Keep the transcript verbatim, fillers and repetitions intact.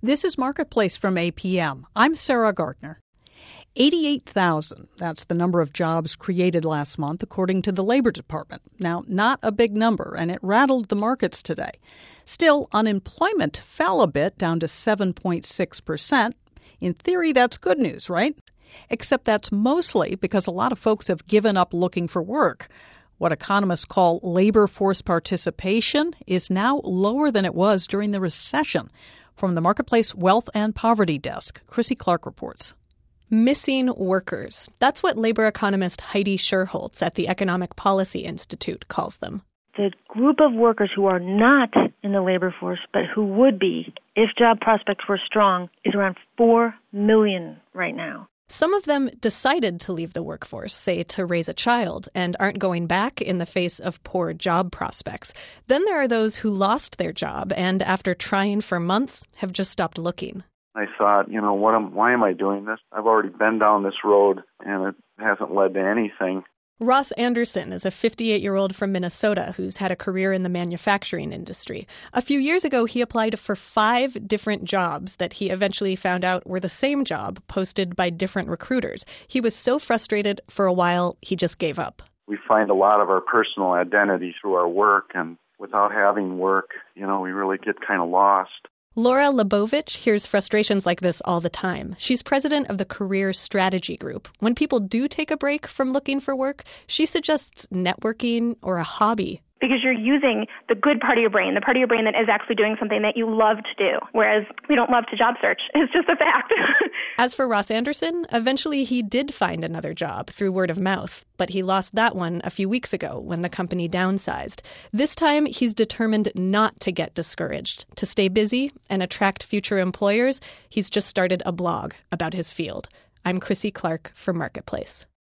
This is Marketplace from A P M. I'm Sarah Gardner. eighty-eight thousand, that's the number of jobs created last month, according to the Labor Department. Now, not a big number, and it rattled the markets today. Still, unemployment fell a bit, down to seven point six percent. In theory, that's good news, right? Except that's mostly because a lot of folks have given up looking for work. What economists call labor force participation is now lower than it was during the recession. From the Marketplace Wealth and Poverty Desk, Chrissy Clark reports. Missing workers. That's what labor economist Heidi Sherholtz at the Economic Policy Institute calls them. The group of workers who are not in the labor force, but who would be if job prospects were strong, is around four million right now. Some of them decided to leave the workforce, say to raise a child, and aren't going back in the face of poor job prospects. Then there are those who lost their job and, after trying for months, have just stopped looking. I thought, you know, what am, why am I doing this? I've already been down this road, and it hasn't led to anything. Ross Anderson is a fifty-eight-year-old from Minnesota who's had a career in the manufacturing industry. A few years ago, he applied for five different jobs that he eventually found out were the same job posted by different recruiters. He was so frustrated for a while, he just gave up. We find a lot of our personal identity through our work, and without having work, you know, we really get kind of lost. Laura Lebovich hears frustrations like this all the time. She's president of the Career Strategy Group. When people do take a break from looking for work, she suggests networking or a hobby. Because you're using the good part of your brain, the part of your brain that is actually doing something that you love to do, whereas we don't love to job search. It's just a fact. As for Ross Anderson, eventually he did find another job through word of mouth, but he lost that one a few weeks ago when the company downsized. This time, he's determined not to get discouraged. To stay busy and attract future employers, he's just started a blog about his field. I'm Chrissy Clark for Marketplace.